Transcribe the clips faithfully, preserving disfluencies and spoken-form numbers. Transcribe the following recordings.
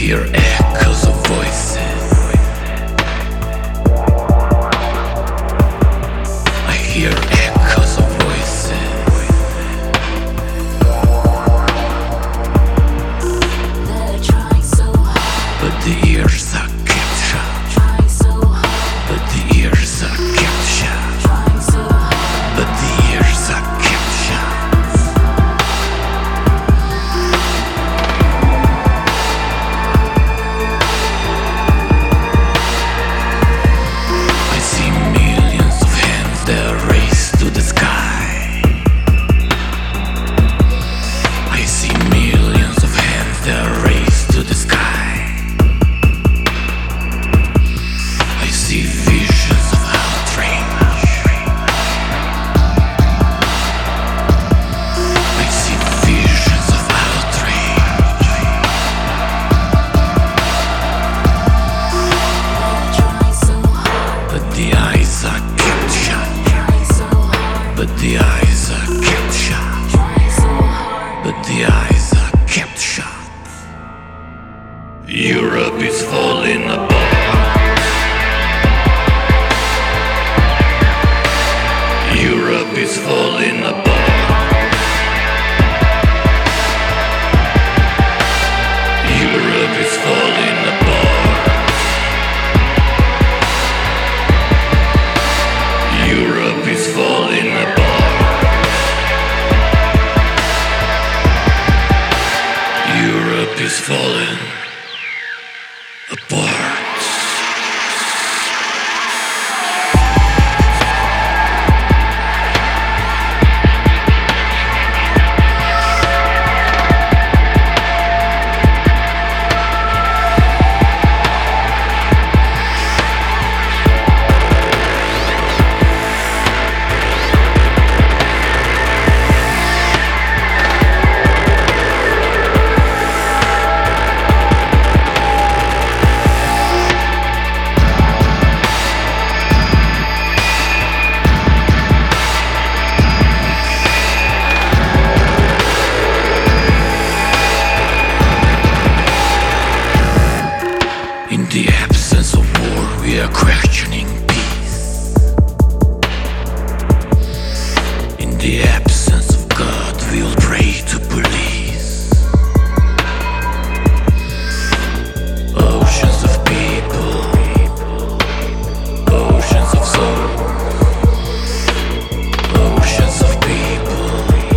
hear echoes of voices. I hear echoes of voices. They're trying so hard, But the ears are kept shut. trying so hard, But the ears are kept shut. trying so hard. But the ears are kept shut. I see millions of hands that race to the sky. I see millions of hands that race to the sky. I see visions of outrage. I see visions of outrage. They're trying so hard, But the eyes are kept shut. trying so hard, But the eyes are kept shut. trying so hard. But the eyes are kept shut. Europe is falling apart. Europe is falling apart. Europe is falling apart. Europe is falling apart. Europe is falling apart. In the absence of war, we are questioning peace. In the absence of God, we'll pray to police. Oceans of people, oceans of soul, oceans of people,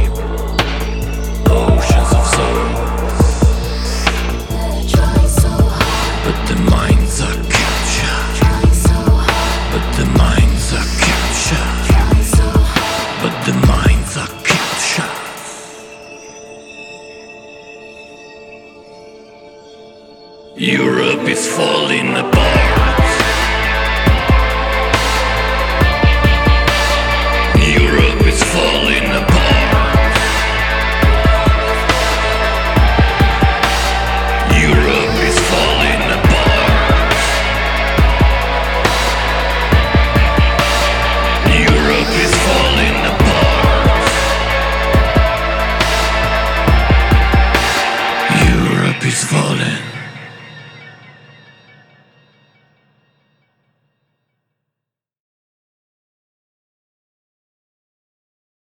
oceans of soul. They're trying so hard, But the minds are kept shut. trying so hard, But the minds are kept shut. trying so hard. But the minds are kept shut. Europe is falling apart.